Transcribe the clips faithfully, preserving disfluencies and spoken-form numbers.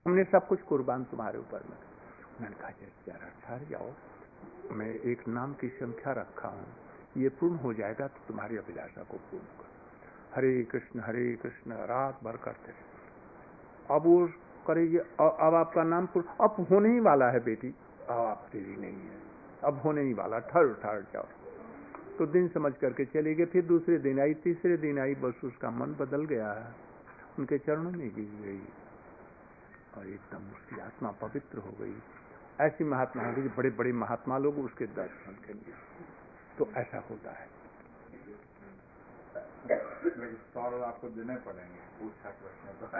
हमने सब कुछ कुर्बान तुम्हारे ऊपर में। मैंने कहा जरा ठहर जाओ, मैं एक नाम की संख्या रखा हूँ, ये पूर्ण हो जाएगा तो तुम्हारी अभिलाषा को पूर्ण करो। हरे कृष्ण हरे कृष्ण रात भर करते रहे। अब वो करेगी, अब आपका नाम पूर्ण, अब होने ही वाला है बेटी, अब आप तेरी नहीं है, अब होने ही वाला, ठहर ठहर जाओ। तो दिन समझ करके चले गए। फिर दूसरे दिन आई, तीसरे दिन आई, बस उसका मन बदल गया, उनके चरणों में गिर गई और एकदम उसकी आत्मा पवित्र हो गई। ऐसी महात्मा हो गई, बड़े बड़े महात्मा लोग उसके दर्शन के लिए। तो ऐसा होता है। सवाल आपको देने पड़ेंगे, पूछा प्रश्न तो।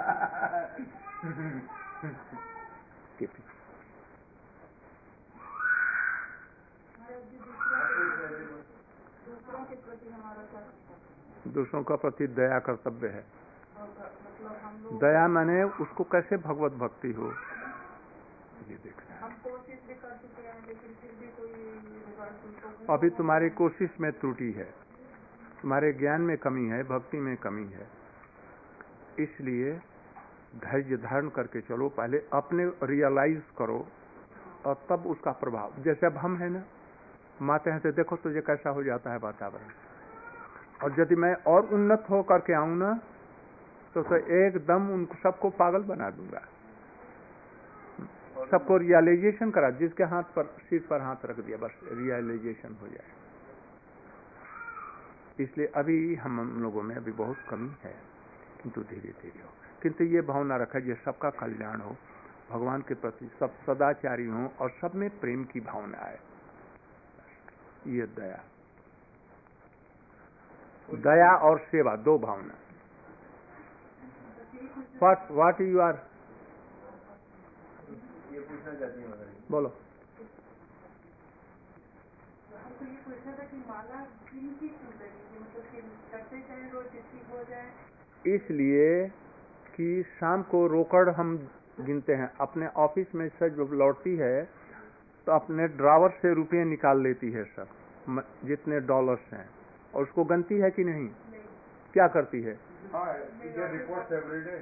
दूसरों के प्रति हमारा क्या, दूसरों का प्रति दया कर्तव्य है। मतलब हम लोग दया माने उसको कैसे भगवत भक्ति हो, ये देखना है। हम कोशिश भी कर चुके हैं लेकिन फिर भी कोई रिजल्ट, अभी तुम्हारी कोशिश में त्रुटि है, तुम्हारे ज्ञान में कमी है, भक्ति में कमी है। इसलिए धैर्य धारण करके चलो, पहले अपने रियलाइज करो और तब उसका प्रभाव। जैसे अब हम है ना, माते हैं तो देखो तुझे कैसा हो जाता है वातावरण, और यदि मैं और उन्नत हो करके आऊं ना तो, तो एकदम उनको सबको पागल बना दूंगा। सबको रियलाइजेशन करा, जिसके हाथ पर, सिर पर हाथ रख दिया, बस रियलाइजेशन हो जाए। इसलिए अभी हम लोगों में अभी बहुत कमी है, किंतु धीरे धीरे हो। किंतु ये भावना रखा ये सबका कल्याण हो, भगवान के प्रति सब सदाचारी हों और सब में प्रेम की भावना है। ये दया, दया और सेवा, दो भावना। व्हाट व्हाट यू आर, ये पूछना चाहती हूँ बोलो। हमको ये पूछना था कि माला किनकी चुन रही थी, मतलब कि करते चाहे रोज जितनी हो जाए। इसलिए कि शाम को रोकड़ हम गिनते हैं, अपने ऑफिस में से जब लौटती है तो अपने ड्रावर से रुपये निकाल लेती है सब, जितने डॉलर्स हैं, और उसको गनती है कि नहीं? नहीं। क्या करती है? Report everyday.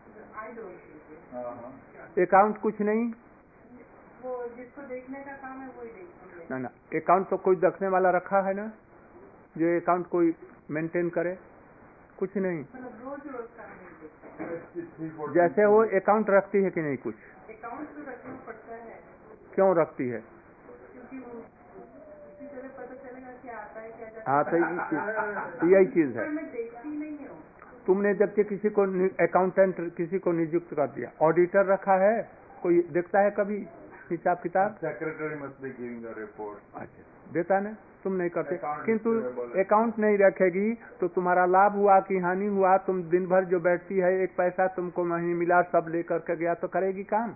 अकाउंट कुछ नहीं, वो जिसको देखने का काम है वही देखती है। ना ना, अकाउंट तो कोई देखने वाला रखा है ना, जो अकाउंट कोई मेंटेन करे? कुछ नहीं। रोज रोज का नहीं। जैसे वो अकाउंट रखती है कि नहीं? कुछ अकाउंट तो रखना पड़ता है। क्यों रखती है? क्योंकि वो उसी तरह पता चलेगा क्या आता है क्या जाता है। हाँ, तो यही चीज है। मैं देखती नहीं हूँ। तुमने जबकि किसी को अकाउंटेंट किसी को नियुक्त कर दिया, ऑडिटर रखा है, कोई देखता है कभी हिसाब किताब? Secretary must be giving the report. अच्छा, देता ना, तुम नहीं करते। किंतु अकाउंट नहीं रखेगी तो तुम्हारा लाभ हुआ कि हानि हुआ, तुम दिन भर जो बैठती है, एक पैसा तुमको नहीं मिला, सब लेकर के गया, तो करेगी काम?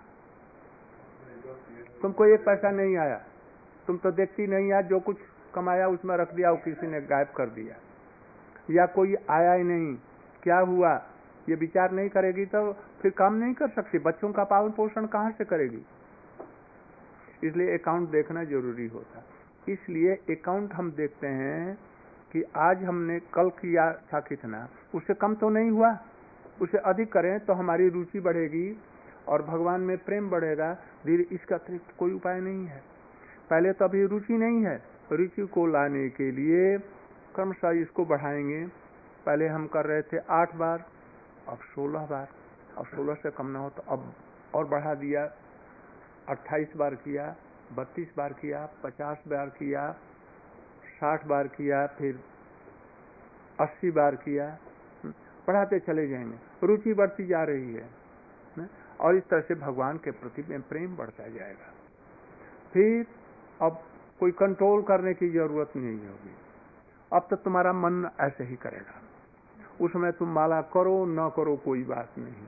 तुमको एक पैसा नहीं आया, तुम तो देखती नहीं है, जो कुछ कमाया उसमें रख दिया, वो किसी ने गायब कर दिया, या कोई आया ही नहीं, क्या हुआ, ये विचार नहीं करेगी तो फिर काम नहीं कर सकती। बच्चों का पालन पोषण कहाँ से करेगी? इसलिए अकाउंट देखना जरूरी होता। इसलिए अकाउंट हम देखते हैं कि आज हमने कल किया था कितना, उससे कम तो नहीं हुआ, उसे अधिक करें तो हमारी रुचि बढ़ेगी और भगवान में प्रेम बढ़ेगा। धीरे, इसका अतिरिक्त कोई उपाय नहीं है। पहले तो अभी रुचि नहीं है, रुचि को लाने के लिए क्रमशः इसको बढ़ाएंगे। पहले हम कर रहे थे आठ बार, अब सोलह बार, अब सोलह से कम ना हो तो अब और बढ़ा दिया, अट्ठाईस बार किया, बत्तीस बार किया, पचास बार किया, साठ बार किया, फिर अस्सी बार किया, बढ़ाते चले जाएंगे। रुचि बढ़ती जा रही है और इस तरह से भगवान के प्रति में प्रेम बढ़ता जाएगा। फिर अब कोई कंट्रोल करने की जरूरत नहीं होगी, अब तो तुम्हारा मन ऐसे ही करेगा। उसमें तुम माला करो न करो कोई बात नहीं,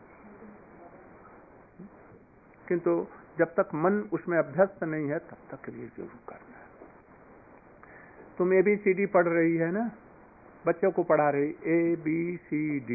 किंतु जब तक मन उसमें अभ्यस्त नहीं है तब तक के लिए जरूर करना है। तुम ए बी सी डी पढ़ रही है ना, बच्चों को पढ़ा रही, ए बी सी डी,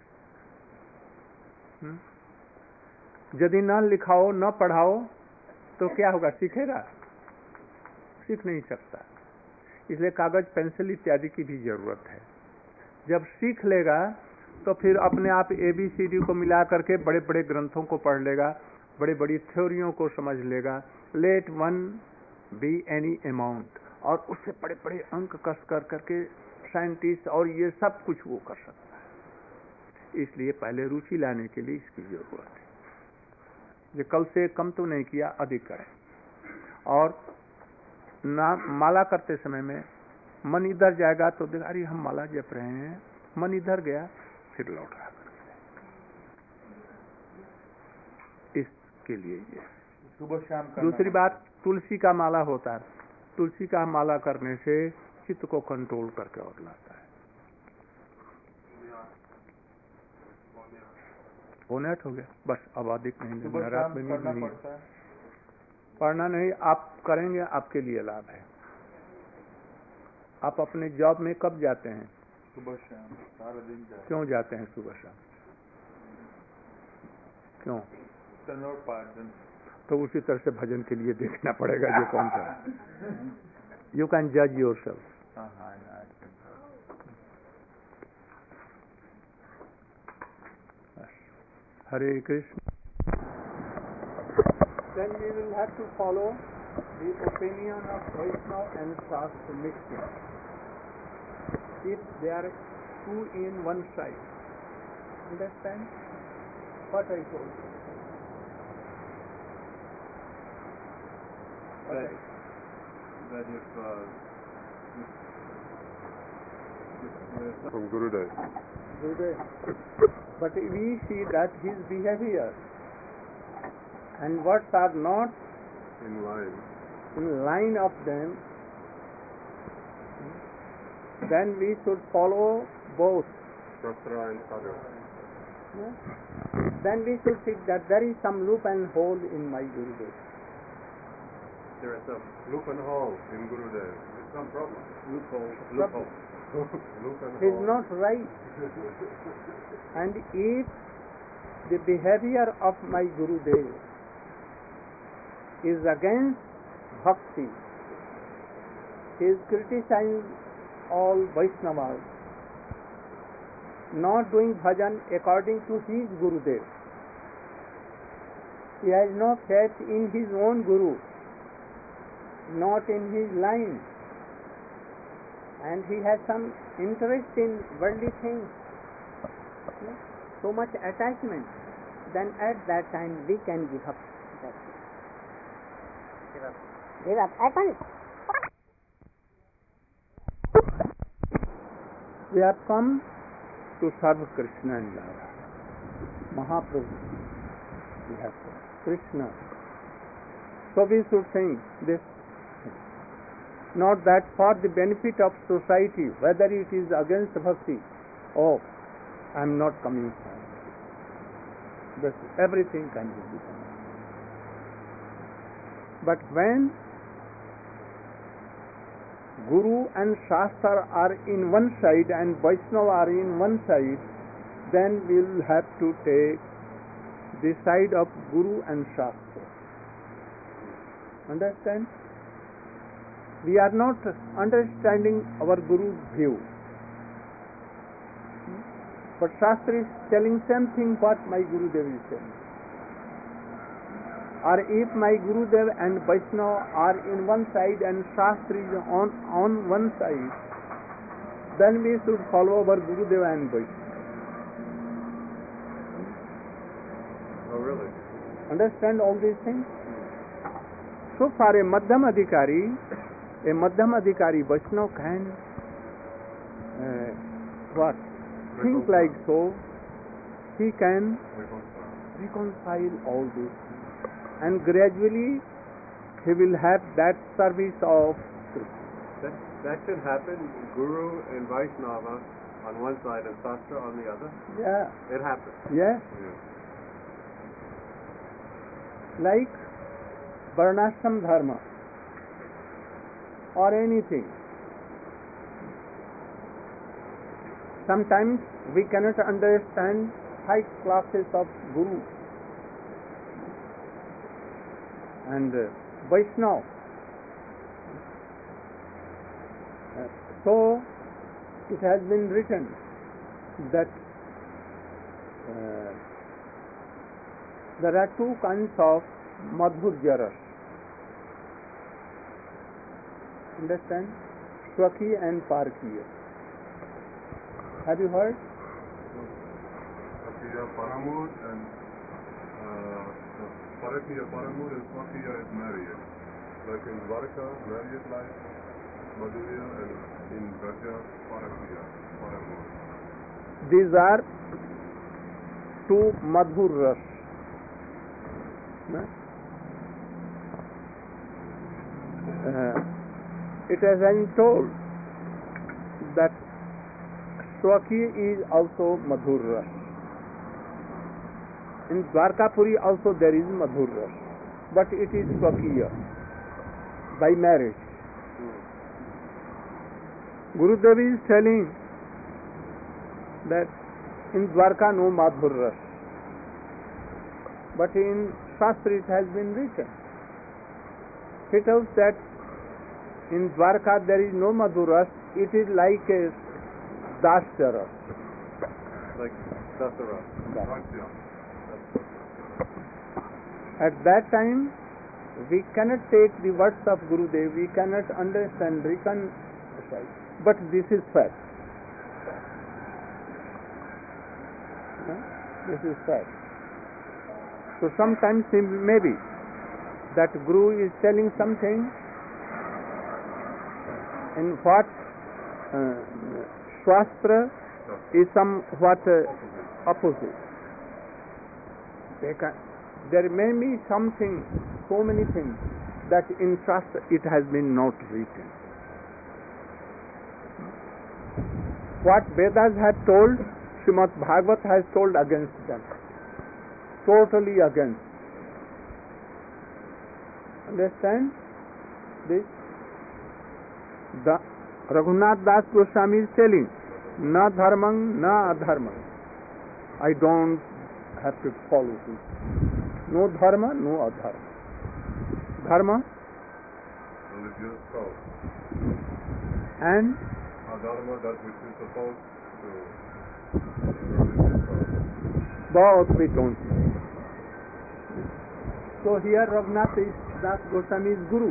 यदि न लिखाओ न पढ़ाओ तो क्या होगा? सीखेगा? सीख नहीं सकता। इसलिए कागज पेंसिल इत्यादि की भी जरूरत है। जब सीख लेगा तो फिर अपने आप ए बी सी डी को मिला करके बड़े बड़े ग्रंथों को पढ़ लेगा, बड़ी बड़ी थ्योरियों को समझ लेगा। Let one be any amount, और उससे बड़े बड़े अंक कस कर करके साइंटिस्ट और ये सब कुछ वो कर सकता है। इसलिए पहले रुचि लाने के लिए इसकी जरूरत है। ये कल से कम तो नहीं किया, अधिक करें। और ना माला करते समय में मन इधर जाएगा तो देखा अरे हम माला जप रहे हैं, मन इधर गया फिर लौट रहा करके। इसके लिए ये सुबह शाम करना। दूसरी बात, तुलसी का माला होता है। तुलसी का माला करने से चित्त को कंट्रोल करके और लाता है। होनेट हो गया बस, अब अधिक नहीं। सुबह रात शाम में करना नहीं पड़ता है। पढ़ना नहीं, आप करेंगे आपके लिए लाभ है। आप अपने जॉब में कब जाते हैं? सुबह शाम सारा दिन जाए। क्यों जाते हैं सुबह शाम? क्यों? तनोर पार्जन। तो उसी तरह से भजन के लिए देखना पड़ेगा जो कौन सा। यू कैन जज योर सेल्फ। हाँ हाँ हरे Krishna. Then we will have to follow the opinion of Vaishnava and Shastra mixture. If they are two in one side, understand what I told you? What That, I, that if, uh, if, if From Gurudev. Gurudev. But we see that his behavior and words are not In line. in line of them, then we should follow both. Shastra and Sadhu. Then we should think that there is some loop and hole in my Gurudev. There is some loop and hole in Gurudev. There's some problem. loophole. Loophole. Loop and It is hole. not right. And if the behavior of my Gurudev is against bhakti, he is criticizing all Vaishnavas, not doing bhajan according to his Gurudev. He has no faith in his own Guru, not in his line, and he has some interest in worldly things, so much attachment, then at that time we can give up. Give up. Give up at once. We have come to serve Krishna and Radha. Mahaprabhu. We have come. Krishna. So we should think this. Not that for the benefit of society, whether it is against bhakti, oh, I am not coming home. This, everything can be done. But when Guru and Shastra are in one side and Vaishnava are in one side, then we will have to take the side of Guru and Shastra. Understand? We are not understanding our Guru's view. But Shastra is telling same thing what my Gurudev is telling. Or if my Gurudev and Vaishnava are in one side and Shastra is on, on one side, then we should follow our Gurudev and Vaishnava. Oh, really? Understand all these things? So for a Madhyam Adhikari, a Madhyam Adhikari Vaishnava can uh, what? Think like so, he can Reconcile. reconcile all these things. And gradually he will have that service of Krishna. That, that should happen. Guru and Vaishnava on one side and Shastra on the other. Yeah, It happens. yes, Yeah. like Varnashram Dharma or anything. Sometimes we cannot understand high classes of Guru and uh, Vaishnava. Uh, so it has been written that uh, there are two kinds of madhurya ras. Understand? Swakhiya and Parkiya. Have you heard? Swakhiya Paramud and uh, Parakiya Paramud and Swakhiya is marriage. Like in Dwarka, married life, Madhurya, and in Braja, Parakiya Paramud. These are two madhur ras. Uh, it has been told that Swakhiya is also madhur ras. In Dwarkapuri also there is madhur ras, but it is Swakhiya, by marriage. Gurudev is telling that in Dwarka no madhur ras, but in Shastra it has been written. He tells that in Dwarka there is no madhur ras, it is like a dasya ras. Like Dasara. At that time, we cannot take the words of Gurudev, we cannot understand, reconcile. But this is fact. Huh? This is fact. So sometimes it may be that Guru is telling something in what uh, Shastra is somewhat uh, opposite. They can, there may be something, so many things that in Shastra it has been not written. What Vedas had told, Srimad Bhagavat has told against them. Totally against. Understand this? The Raghunath Das Goswami is telling, na dharmang, na adharmang. I don't have to follow this. No dharma, no adharma. Dharma Religious cause. and Adharma, that which is supposed to religious cause. both we don't know. So here Raghunath Das Goswami is Guru.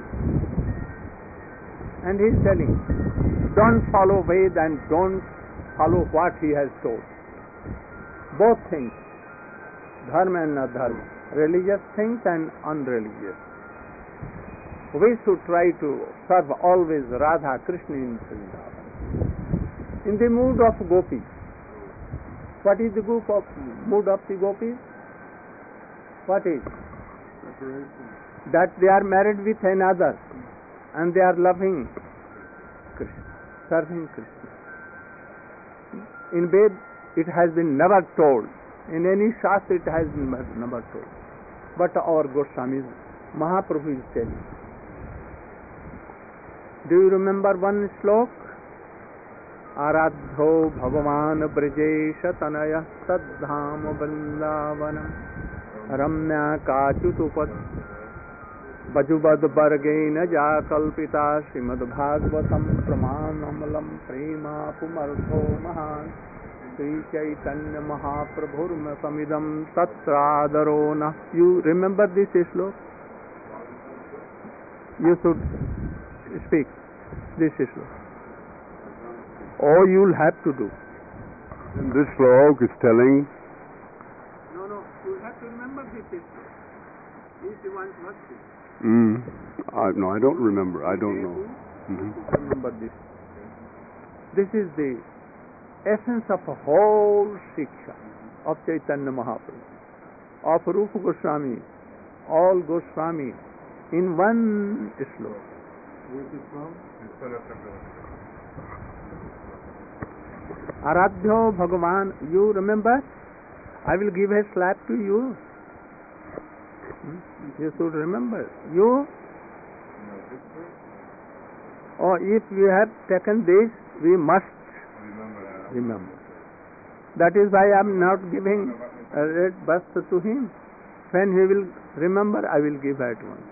And he is telling, don't follow Ved and don't follow what he has told. Both things, dharma and adharma, religious things and unreligious. We should try to serve always Radha Krishna in Vrindavan. In the mood of gopis. What is the mood of the gopis? What is? That they are married with another and they are loving Krishna, serving Krishna. In Ved it has been never told. In any Shastra it has been never told. But our Goswamis, Mahaprabhu is telling. Do you remember one slok? Aradho Bhagavan Brajesha Tanaya Saddham Vrindavanam Ramya Kachutupad Bajubad Bargaina Jakalpita Srimad Bhagavatam Pramanamalam Prema Pumartho Mahan Sri Chaitanya Mahaprabhur Samidam Tatradarona. You remember this slok? You should speak this slok. All you'll have to do. And this slok is telling. No, no, you have to remember this slok. This is one bhakti. Mm. I, no, I don't remember. I don't know. Mm-hmm. Remember this. This is the essence of a whole Shiksha of Chaitanya Mahaprabhu, of Rupa Goswami, all Goswami in one slok. Where is it from? Aradhyo Bhagavan, you remember? I will give a slap to you. Hmm? You should remember. You? Or if we have taken this, we must remember. That is why I am not giving a red bust to him. When he will remember, I will give at once.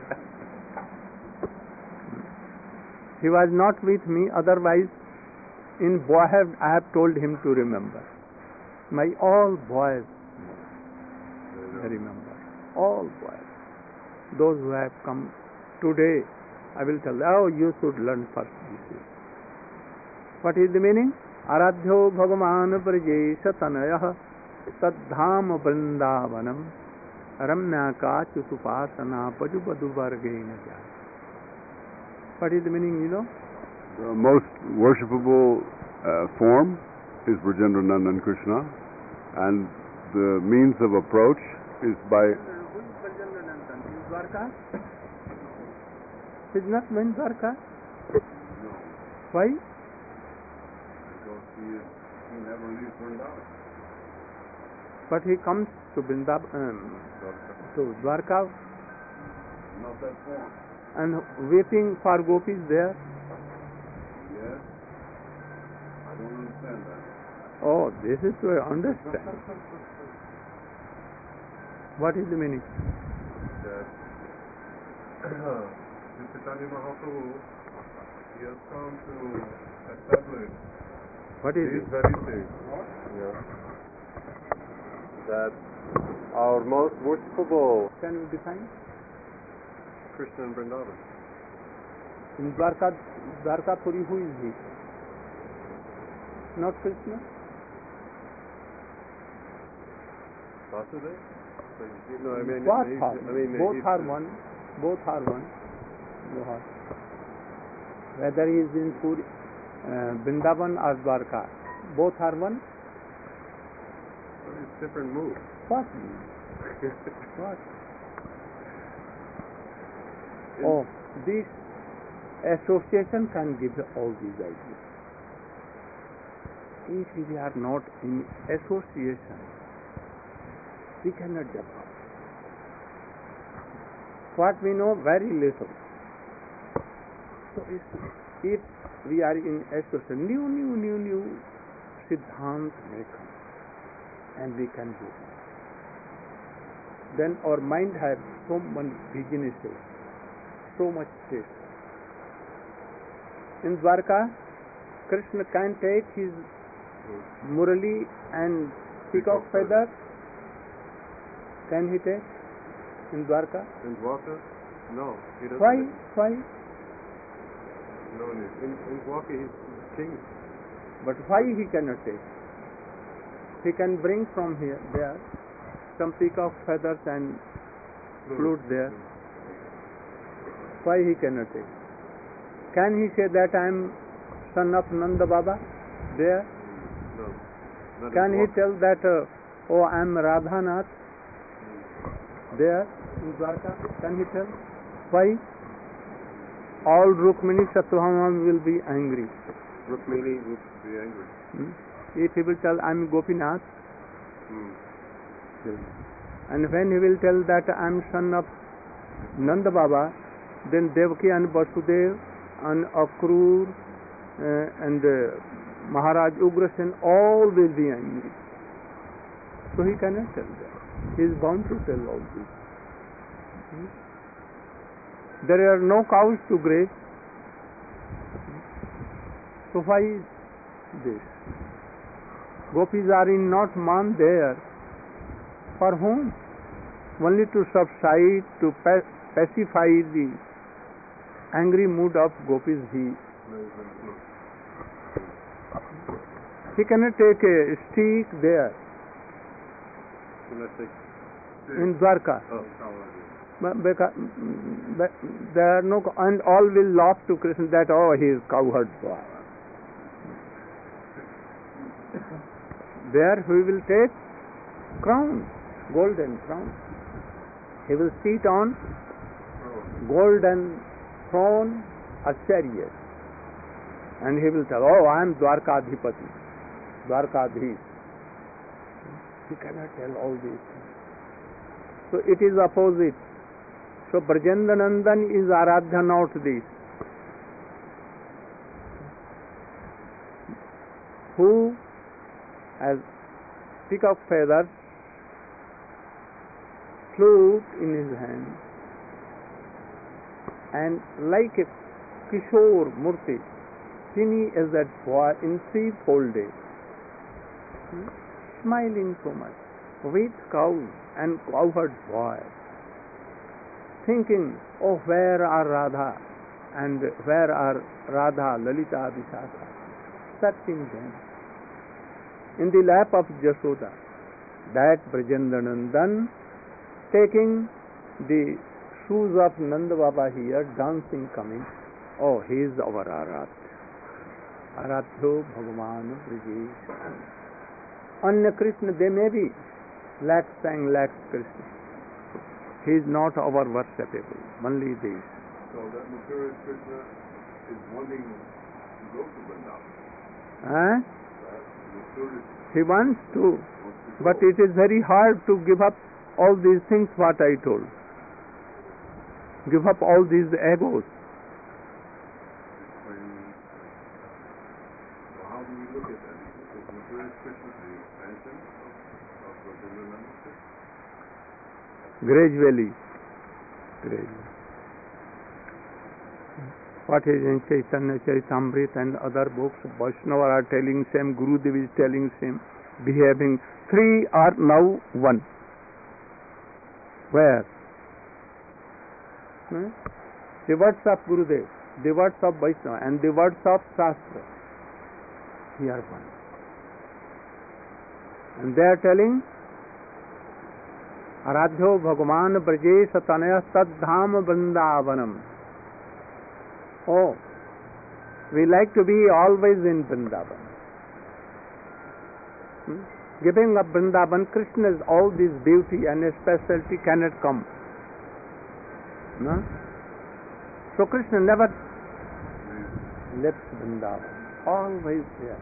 He was not with me, otherwise In boyhood, I have told him to remember. My all boys remember. All boys. Those who have come today, I will tell them, oh, you should learn first this. What is the meaning? Aradhyo bhagavan prajesha tanayah tadham vrindavanam ramyaka chusupasana pajupadu vargena jaya. What is the meaning, you know? The most worshipable uh, form is Brajendranandan Krishna, and the means of approach is by... Who is Brajendranandan? Is Dwarka? He is not in Dwarka? No, Why? because he, is, he never leaves Vrindavan. But he comes to Vrindavan, um, to Dwarka Not that form. and waiting for gopis there. Yes? I don't understand that. Oh, this is to understand. What is the meaning? That Chaitanya Mahaprabhu, he has come to establish What is these it? very things. Yeah. That our most worshipable Can you define? Krishna and Vrindavan. In Dwarka, Dwarkapuri, who is he? Not Krishna? Vasudeva? No, I mean, Both he's- are, I mean, both he's- are one. Both are one. Both are. Whether he is in Puri, uh, Vrindavan or Dwarka, both are one. It's different moves. What? What? Oh, this association can give all these ideas. If we are not in association, we cannot develop. What we know, very little. So if, if we are in association, new, new, new, new Siddhant may come, and we can do that. Then our mind has so many businesses, so much stress. In Dwarka, Krishna can take his Murali and peacock feather. Can he take in Dwarka? In Dwarka? No, he doesn't. Why? Why? No need. In, in Dwarka, he's king. But why he cannot take? He can bring from here, there, some peacock feathers and flute there. Why he cannot take? Can he say that I am son of Nanda Baba there? No. Not Can in he Dwarka. tell that, uh, oh, I am Radhanath there in Dwarka? Can he tell? Why? All Rukmini Satyabhama will be angry. Rukmini would be angry. Hmm? If he will tell, I am Gopinath, Hmm. and when he will tell that I am son of Nanda Baba, then Devaki and Vasudev and Akrur uh, and uh, Maharaj Ugrasen all will be angry. So he cannot tell that. He is bound to tell all this. Hmm? There are no cows to graze. So why is this? Gopis are in not man there. For whom? Only to subside, to pa- pacify the angry mood of gopis he. He cannot take a stick there Can I take? in Dwarka. Oh. But because, but there are no, and all will laugh to Krishna that, oh, he is cowherd boy. There he will take crown, golden crown. He will sit on golden throne, a chariot. And he will tell, oh, I am Dwarkadhipati, Dwarkadhish. He cannot tell all these things. So it is opposite. So Brajendranandan is Aradhya, not this. Who has peacock feathers, flute in his hand, and like a Kishore Murti, skinny as that boy in three-fold day, hmm? smiling so much, with cows and cowherd boy, thinking, oh, where are Radha and where are Radha, Lalita, Vishakha, searching them. In the lap of Jashoda, that Brajendranandan taking the shoes of Nanda Baba here, dancing, coming. Oh, he is our Aradhya. Aradhyo Bhagavan Brijesh. Anya Krishna, they may be lakhs and lakhs Krishna. He is not our worshipable, only this. So that material Krishna is wanting to go to Vrindavan. Huh? That material He wants to, wants to but go. it is very hard to give up all these things what I told. Give up all these egos. When, so how do we look at that? Is material Krishna the expansion of, of Vrindavan? Gradually. Gradually. What is in Chaitanya Charitamrita and other books, Vaishnava are telling same, Gurudev is telling same, behaving. Three are now one. Where? Hmm? The words of Gurudev, the words of Vaishnava, and the words of Shastra. They are one. And they are telling, Aradhyo Bhagavan Brajesh Tanaya Saddham Vrindavanam. Oh, we like to be always in Vrindavan. Hmm? Giving up Vrindavan, Krishna's all this beauty and specialty cannot come. No? So Krishna never left Vrindavan, always there.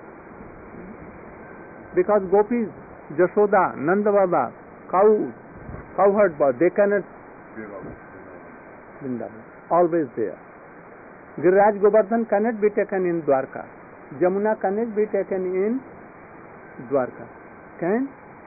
Because gopis, Jashoda, Nanda Baba, cows, cowherd boy, they cannot Give up. Vrindavan, always there. Giriraj Govardhan cannot be taken in Dwarka. Jamuna cannot be taken in Dwarka. Can?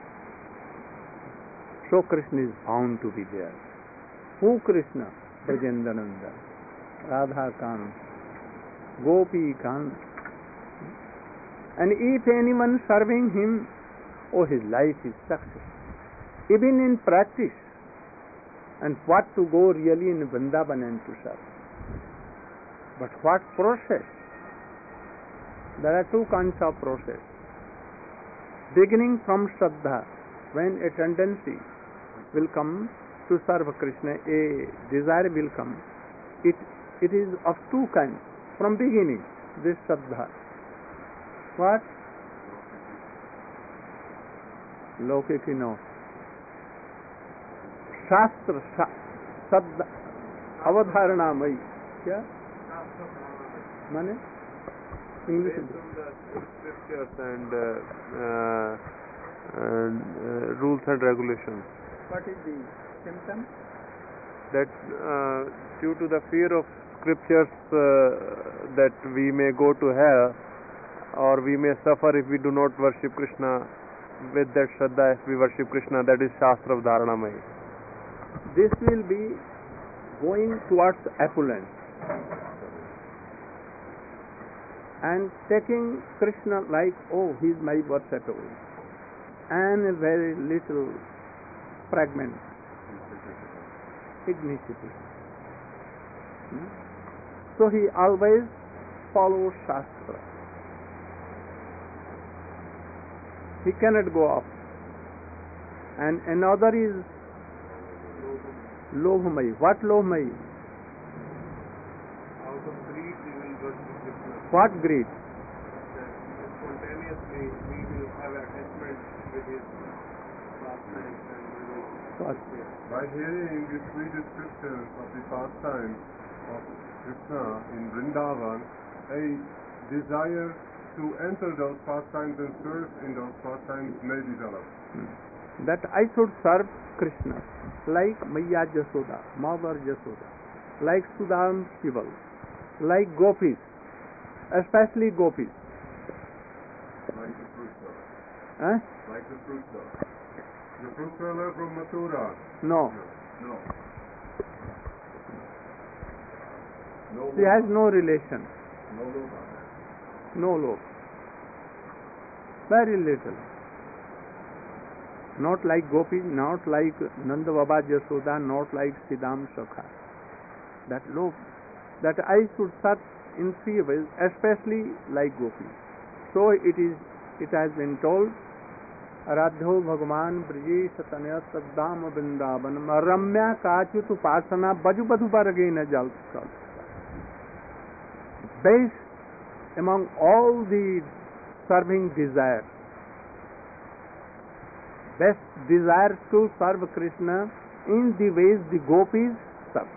So Krishna is bound to be there. Who Krishna? Brajendrananda, Radha Kant, Gopi Kant. And if anyone serving him, oh, his life is success. Even in practice. And what to go really in Vrindavan and to serve. But what process? There are two kinds of process. Beginning from Shraddha, when a tendency will come to serve Krishna, a desire will come. It, it is of two kinds. From beginning, this Shraddha. What? Lokiki no. Shastra, Shraddha, Avadharana Mai. Kya? Mane? English. Based on the scriptures and, uh, uh, and uh, rules and regulations. What is the symptom? That uh, due to the fear of scriptures uh, that we may go to hell or we may suffer if we do not worship Krishna with that Shraddha. If we worship Krishna, that is Shastra Dharanamai. This will be going towards opulence. And taking Krishna like, oh, he is my worshipable, and a very little fragment, insignificant. Hmm? So he always follows Shastra. He cannot go up. And another is Lobhamai. What Lobhamai? Out of greed, we will worship Krishna. What greed? That spontaneously we will have attachment with his pastimes and with What? his By hearing the sweet descriptions of the pastimes of Krishna in Vrindavan, a desire to enter those pastimes and serve in those pastimes may develop. Hmm. That I should serve Krishna like Maya Jashoda, Mother Jashoda, like Sudam Shival, like gopis, especially gopis. Like the fruit seller. Eh? Like the fruit seller. The fruit seller from Mathura. No, No. No. she has no relation. No Loka. No love. Very little. Not like Gopi, not like Nanda Baba Jasoda, not like Siddham Sakha. That love, that I should search in three ways, especially like Gopi. So it is. It has been told, Aradho Bhagavan Brije Satanya Saddam Vrindavan Ramya Kachut Upasana Baju Badu Baragena Jal. Base among all the serving desires, best desire to serve Krishna in the ways the gopis serve.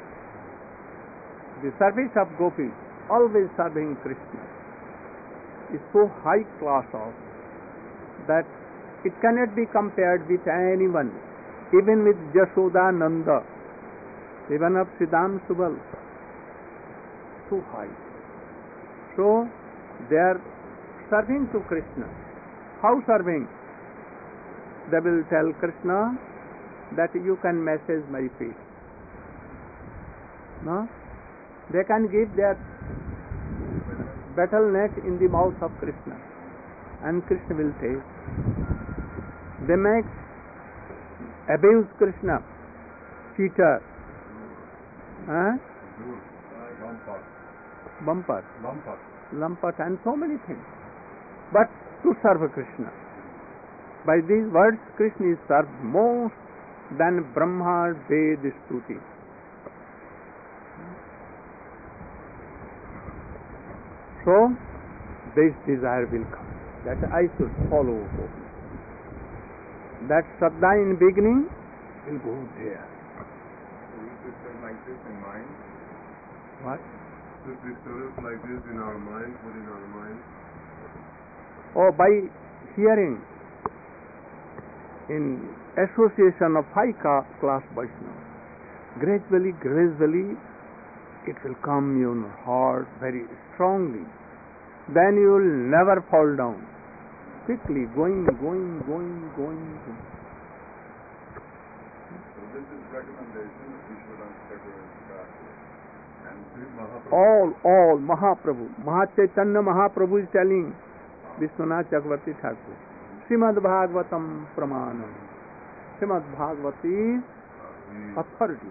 The service of gopis, always serving Krishna, is so high class of that it cannot be compared with anyone, even with Jashoda Nanda, even of Siddham Subal. Too high. So they are serving to Krishna. How serving? They will tell Krishna that you can massage my feet. No? They can give their bottleneck in the mouth of Krishna, and Krishna will take. They make abuse Krishna, cheater, huh? Bumper. bumper, Bumper. lampat, and so many things. But to serve Krishna. By these words, Krishna is served most than Brahma, Ved, Stuti. So, this desire will come, that I should follow Gopi. That Shraddha in beginning will go there. So we should have like this in mind. What? Should we store it like this in our mind, put in our mind? Or by hearing in association of high class Vaishnava, gradually, gradually, it will come in your heart very strongly. Then you will never fall down. Quickly, going, going, going, going. So this is recommendation that we should uncover in practice. And Sri Mahaprabhu. All, all, Mahaprabhu. Mahachaitanya Mahaprabhu is telling Vishwanath Chakravarti Thakur, Srimad Bhagavatam Pramanam. Srimad Bhagavati is authority.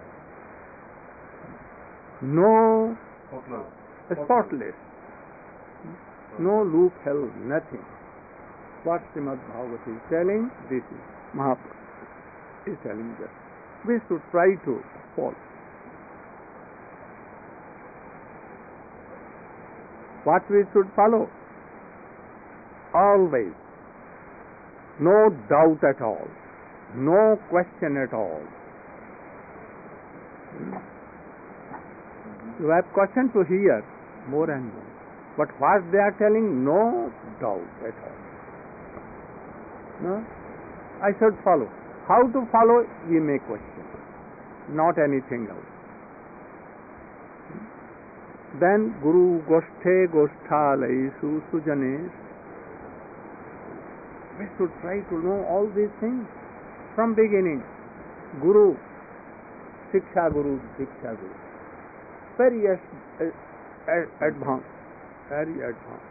No Spotless. spotless, no loophole, nothing. What Srimad Bhagavati is telling, this is Mahaprabhu is telling us. We should try to follow. What we should follow? Always. No doubt at all. No question at all. You have question to hear more and more. But what they are telling, no doubt at all. No? I should follow. How to follow, we may question. Not anything else. Then Guru Goshthe Gosthalayesu Sujanes. We should try to know all these things from beginning. Guru, Siksha Guru, Diksha Guru. Very ad- ad- advanced. Very advanced.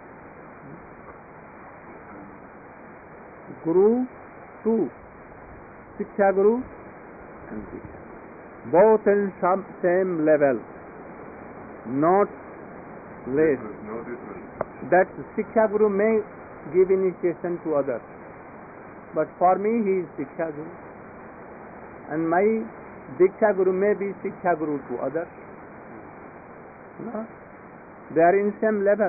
Guru, two. Siksha Guru and Diksha. Both in some same level. Not less. No difference. That Siksha Guru may give initiation to others. But for me, he is Siksha Guru. And my Diksha Guru may be Siksha Guru to others. No? They are in same level.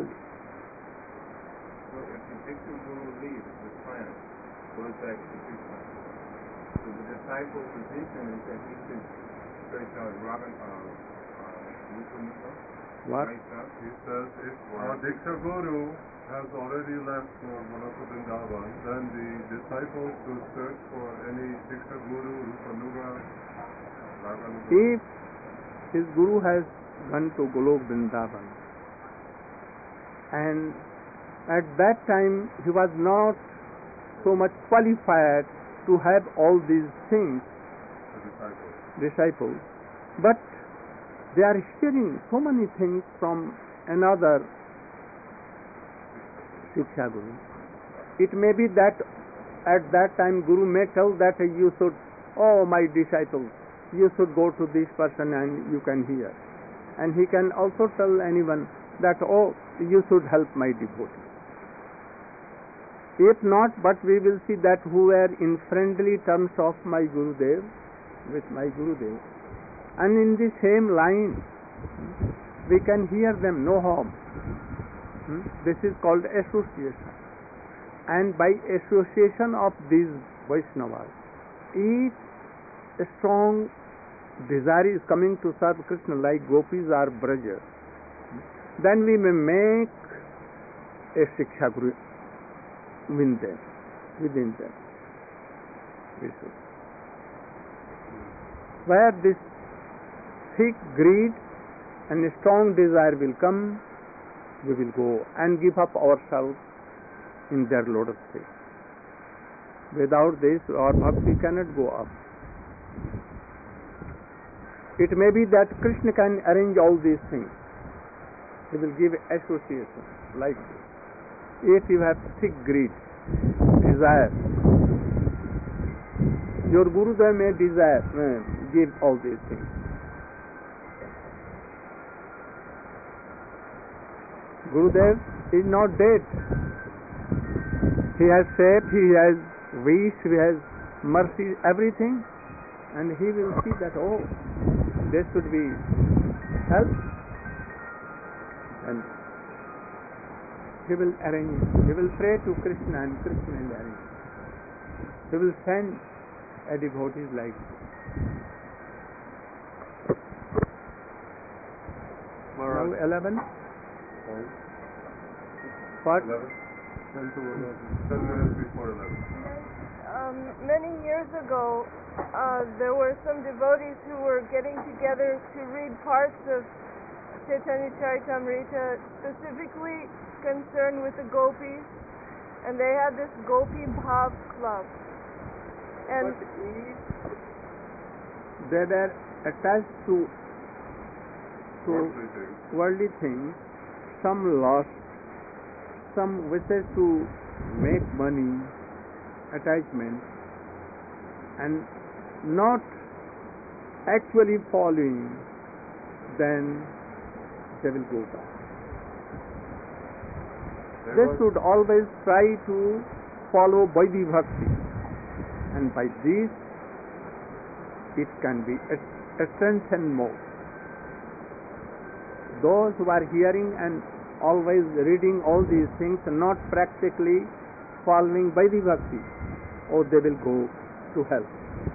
so if the Diksha Guru leaves the planet, goes back to Krishna, so the disciple's position is that he should stretch out Ragan, uh, uh, Rupanuga, What? right up. He says if our Diksha Guru has already left for Manasa Vrindavan, then the disciples should search for any Diksha Guru, Rupanuga, Raganuga. If his Guru has gone to Golok Vrindavan, and at that time he was not so much qualified to have all these things, The disciples. disciples, but they are hearing so many things from another Shiksha Guru. It may be that at that time Guru may tell that you should, oh my disciples, you should go to this person and you can hear. And he can also tell anyone that, oh, you should help my devotee. If not, but we will see that who were in friendly terms of my Gurudev, with my Gurudev, and in the same line, we can hear them, no harm. This is called association. And by association of these Vaishnavas, each strong desire is coming to serve Krishna like gopis or brajas, then we may make a Shiksha Guru within them, within them. We should. Where this thick greed and strong desire will come, we will go and give up ourselves in their lotus feet. Without this, our bhakti cannot go up. It may be that Krishna can arrange all these things. He will give association like this. If you have thick greed, desire, your Gurudev may desire, may give all these things. Gurudev is not dead. He has faith, he has wish, he has mercy, everything, and he will see that, oh, there should be help, and he will arrange, he will pray to Krishna and Krishna will arrange. He will send a devotee like this. Now eleven? What? eleven? ten to eleven. ten minutes before eleven. Um, many years ago, uh, there were some devotees who were getting together to read parts of Chaitanya Charitamrita, specifically concerned with the gopis, and they had this Gopi Bhav club. And But if they were attached to to Worldly things. worldly things, some lost, some wishes to make money, attachment, and not actually following, then they will go back. There They was- should always try to follow Vaidhi Bhakti, and by this it can be strengthened more. Those who are hearing and always reading all these things, not practically following Vaidhi Bhakti, or they will go to hell.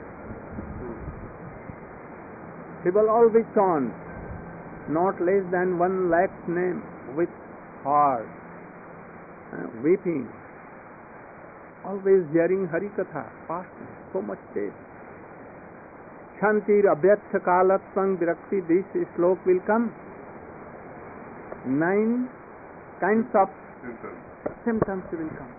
He will always chant not less than one lakh name with heart, uh, weeping, always hearing Hari Katha, fasting, so much faith. Shantir abhyartha kalatvang virakti, this slok will come. Nine kinds of Symptoms. symptoms will come.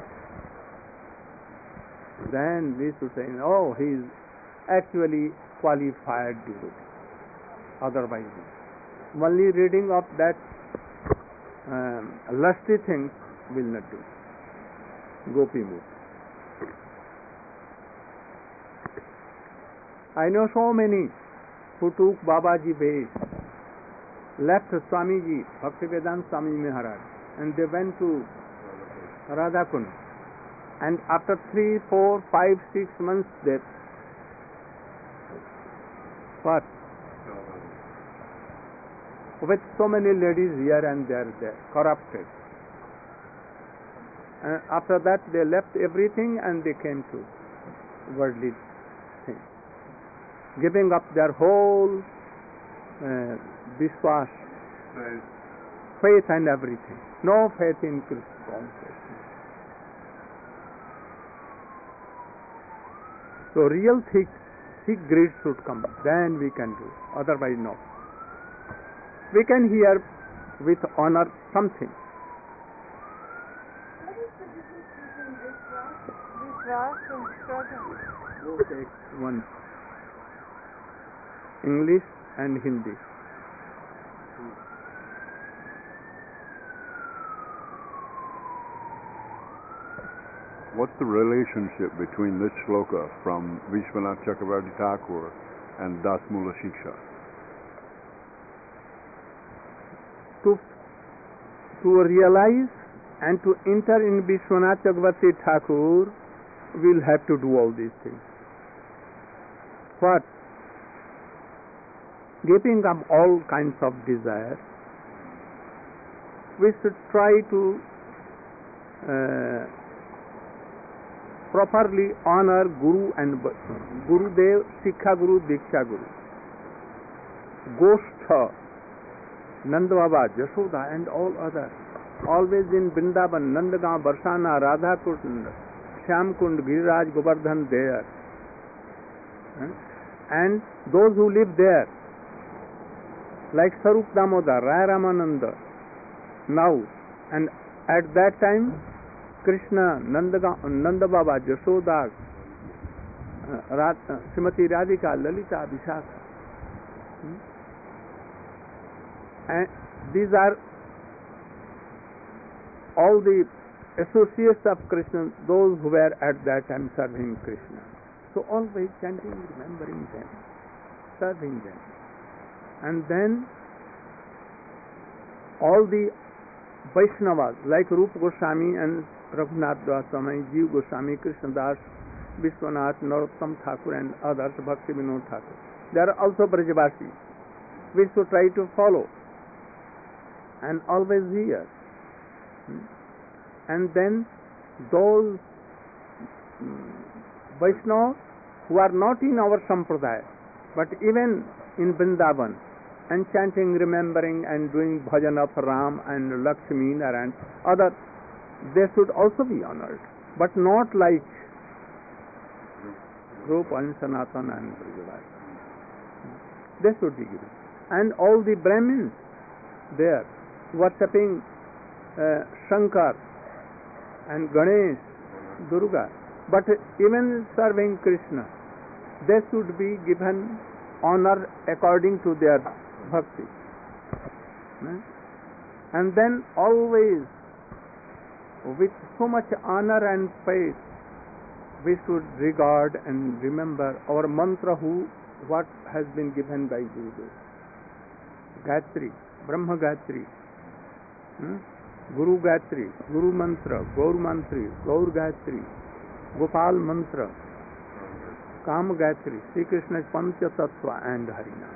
Then we should say, oh, he is actually qualified devotee. Otherwise, only reading of that um, lusty things will not do. Gopi mood. I know so many who took Babaji base, left Swamiji, Bhaktivedanta Swami Maharaj, and they went to Radhakund. And after three, four, five, six months, they what? With so many ladies here and there, there, corrupted. And after that, they left everything and they came to worldly things, giving up their whole uh, Vishwas, Faith. faith and everything. No faith in Krishna consciousness. So real thick, thick greed should come. Then we can do. Otherwise, no. We can hear with honor something. what is the difference between Vishwas, Vishwas and Shraddha? Go take one. English and Hindi. what's the relationship between this shloka from Vishwanath Chakravarti Thakur and Das Mula Shiksha? To, to realize and to enter in Vishwanath Chakravarti Thakur, we'll have to do all these things. What? Giving up all kinds of desires, we should try to uh, properly honor Guru and Guru Dev, Sikha Guru, Diksha Guru, Goshtha, Nanda Baba, Jashoda and all others. Always in Vrindavan, Nandagaon, Barsana, Radha Kund, Shyam Kund, Giriraj, Govardhan there. And those who live there, like Sarup Damodar, Raya Ramananda, now, and at that time, Krishna, Nanda, Nanda Baba, Jashoda, uh, Rat, uh, Srimati Radhika, Lalita, Vishakha. Hmm? And these are all the associates of Krishna, those who were at that time serving Krishna. So always chanting, remembering them, serving them. And then all the Vaishnavas like Rupa Goswami and Raghunath Daswami, Jeev Goswami, Krishna Das, Vishwanath, Narottam Thakur and others, Bhakti Vinod Thakur. They are also Brajavasi. We should try to follow and always hear. And then those Vaishnavas who are not in our Sampradaya, but even in Vrindavan, and chanting, remembering and doing bhajan of Ram and Lakshmi and other, they should also be honored, but not like Rupa and Sanatana and Brajavasi. They should be given. And all the Brahmins there worshipping uh, Shankar and Ganesh, Durga, but even serving Krishna, they should be given honor according to their bhakti. And then always with so much honor and faith we should regard and remember our mantra, who what has been given by Gurudev. Gayatri, Brahma Gayatri, hmm? Guru Gayatri, Guru Mantra, Gaur Mantri, Gaur Gayatri, Gopal Mantra, Kam Gayatri, Sri Krishna's Pancha Tattva and Harinam.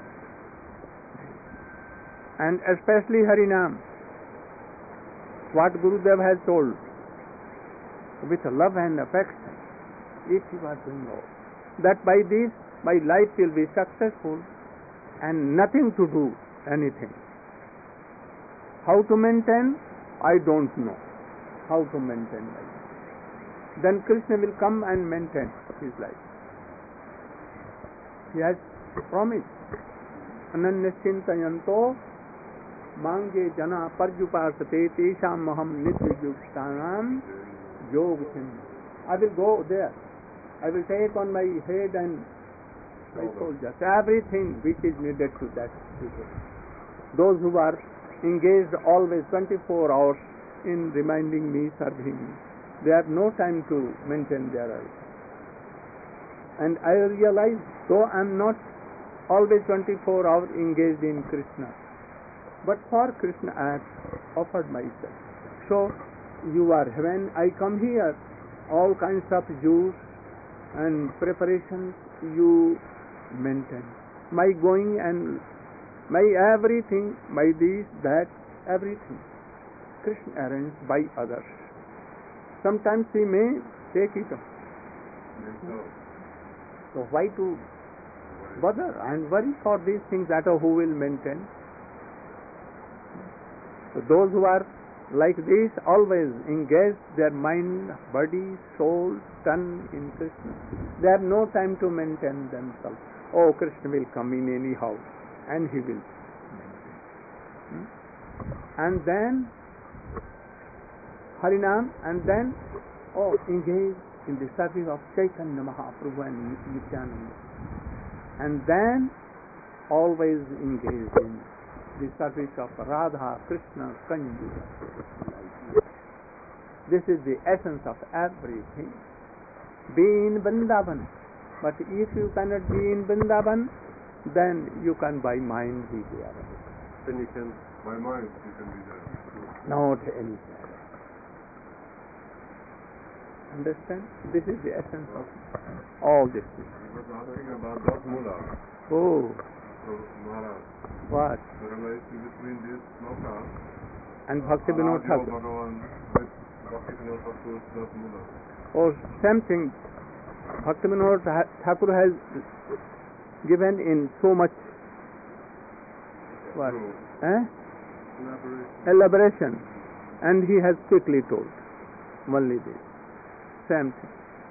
And especially Harinam, what Gurudev has told, with love and affection, if he was doing all, that by this my life will be successful and nothing to do anything. How to maintain? I don't know how to maintain my life. Then Krishna will come and maintain his life. He has promised. Ananyachintayanto mange jana parjupasate tesham maham nityayuktanam yogachin. I will go there. I will take on my head and my soldiers everything which is needed to that people. Those who are engaged always twenty-four hours in reminding me, serving me, they have no time to maintain their life. And I realize, though I am not always twenty-four hours engaged in Krishna, but for Krishna I have offered myself. So you are when I come here, all kinds of juice and preparations you maintain. My going and my everything, my this, that, everything, Krishna arranged by others. Sometimes he may take it up. So why to bother and worry for these things that are who will maintain? So those who are like this always engage their mind, body, soul, tongue in Krishna. They have no time to maintain themselves. Oh, Krishna will come in anyhow, and he will maintain. Hmm? And then Harinam, and then oh, engage in the service of Chaitanya Mahaprabhu and Nityananda. And then always engage in the service of Radha, Krishna, Kanji. This is the essence of everything. Be in Vrindavan. But if you cannot be in Vrindavan, then you can by mind be there. Then you can, by mind, you can be there. Not anywhere. Understand? This is the essence of all this. I was asking about that Mula. Oh, So, Maharaj, what? the relation between these slokas And Bhakti Vinod Radha Thakur. Bhagavan with Bhakti Vinod Thakur's Das Mula. Or same thing. Bhakti Vinod Tha- Thakur has given in so much what? True. Eh? Elaboration. elaboration, and he has quickly told only this. Same thing.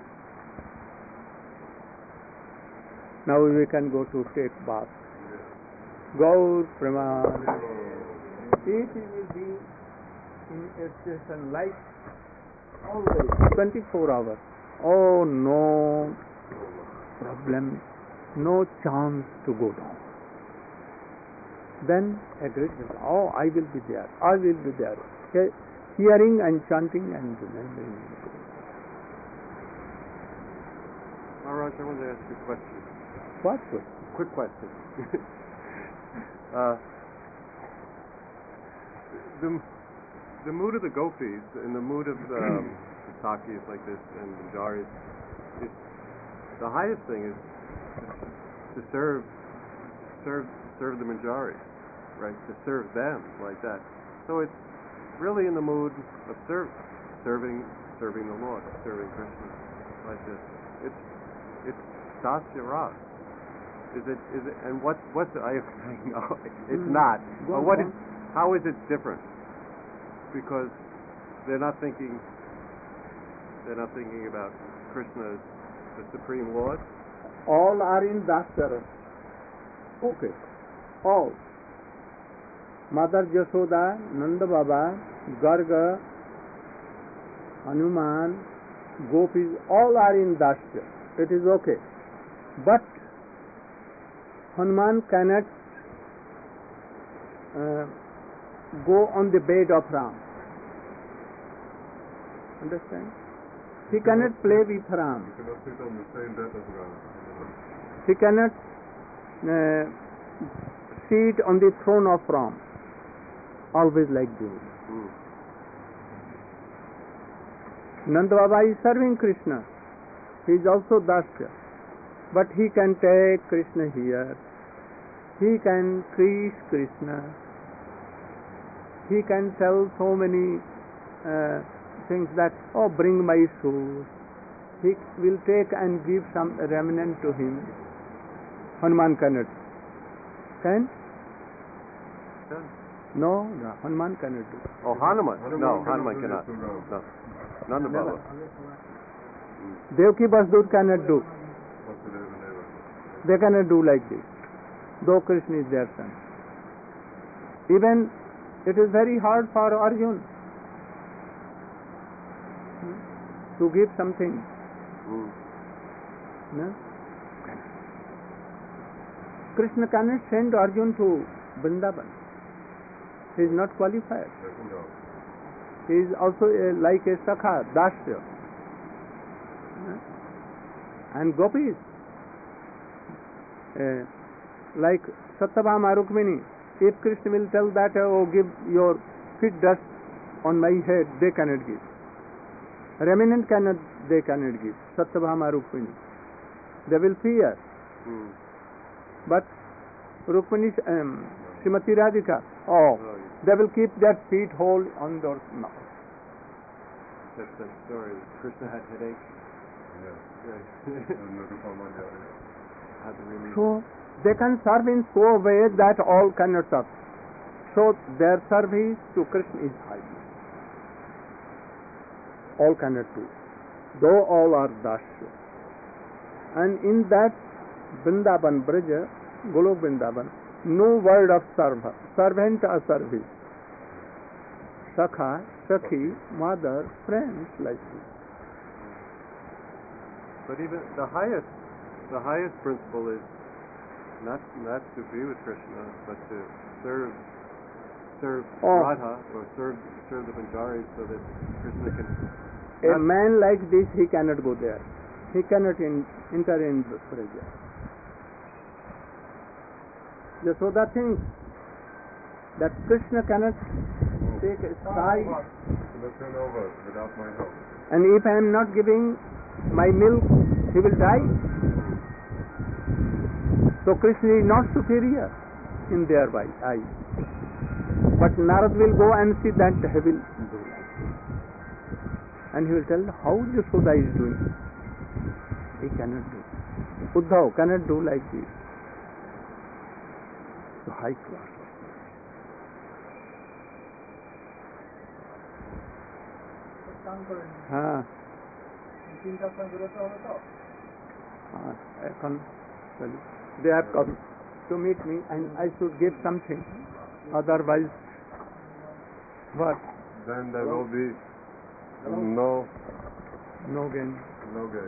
Now we can go to take bath. Gaur Praman. If he will be in a station like always, twenty-four hours, oh no problem, no chance to go down. Then agreed with, oh, I will be there, I will be there. He- Hearing and chanting and remembering. Maharaj, I want to ask you a question. What was? Quick question. uh, the the mood of the gopis and the mood of um, the sakis like this and manjaris is the highest thing is to serve serve serve the manjaris, right? To serve them like that. So it's really in the mood of serve, serving serving the Lord, serving Krishna like this. It's it's dasya ras. Is it is it and what what's the, I, I know it's Mm. not. Go But what on. is how is it different? Because they're not thinking they're not thinking about Krishna as the Supreme Lord. All are in Dasya. Okay. All. Mother Jashoda, Nanda Baba, Garga, Hanuman, Gopis, all are in Dasya. It is okay. But Hanuman cannot uh, go on the bed of Ram. Understand? He cannot play with Ram. You cannot sit on the same bed as Rama. He cannot uh, sit on the throne of Ram. Always like this. Mm. Nanda Baba is serving Krishna. He is also Dasya. But he can take Krishna here. He can preach Krishna. He can tell so many uh, things that, oh, bring my shoes. He will take and give some remnant to him. Hanuman cannot. Can? Good. No, no, Hanuman cannot do. Oh, Hanuman. Hanuman No, cannot Hanuman do cannot. this to Ram. No. Nanda Never. Baba. Devaki Basudeva cannot do. Vasudeva Deva. They cannot do like this, though Krishna is their son. Even it is very hard for Arjuna hmm, to give something. Mm. No? Krishna cannot send Arjuna to Vrindavan. He is not qualified. Second job. He is also a, like a Sakha, Dasya. No? And Gopis, uh, like Satyabhama Rukmini, if Krishna will tell that, oh, give your feet dust on my head, they cannot give. Remnant cannot, they cannot give. Satyabhama Rukmini. They will fear. Mm. But Rukmini, um, Srimati Radhika, oh, Oh, they will keep their feet hold on their mouth. that's that story. Krishna had headache. Yes. Right. And Rupa Madhya. Had to really. So they can serve in so a way that all cannot serve. So their service to Krishna is high. All cannot do, though all are Dasya. And in that Vrindavan Braja, Golok Vrindavan, no word of serva, servant or service. Sakha, Sakhi, mother, friends, like this. But even the highest, the highest principle is not not to be with Krishna, but to serve serve Oh. Radha or serve serve the Manjaris so that Krishna can A man like this, he cannot go there. He cannot in, enter in Braja. Yashoda thinks that Krishna cannot take a side, Look him over without my help. and if I am not giving my milk, he will die. So Krishna is not superior in their eyes. But Narad will go and see that he will do like this. And he will tell how Yashoda is doing. He cannot do. Uddhav cannot do like this. So high class. হ্যাঁ এখন they have come to meet me and I should give something, otherwise what? Then there will be no No gain. no gain.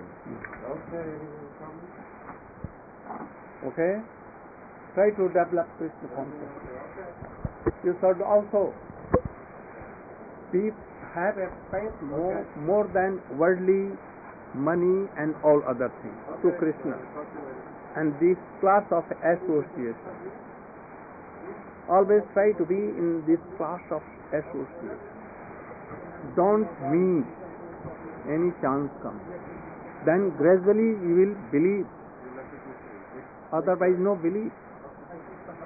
Okay? Try to develop Krishna consciousness. You should also be, have a faith more, more than worldly money and all other things to Krishna. And this class of association. Always try to be in this class of association. Don't meet any chance comes. Then gradually you will believe. Otherwise no belief.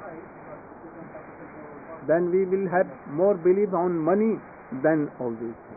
Then we will have more belief on money than all this.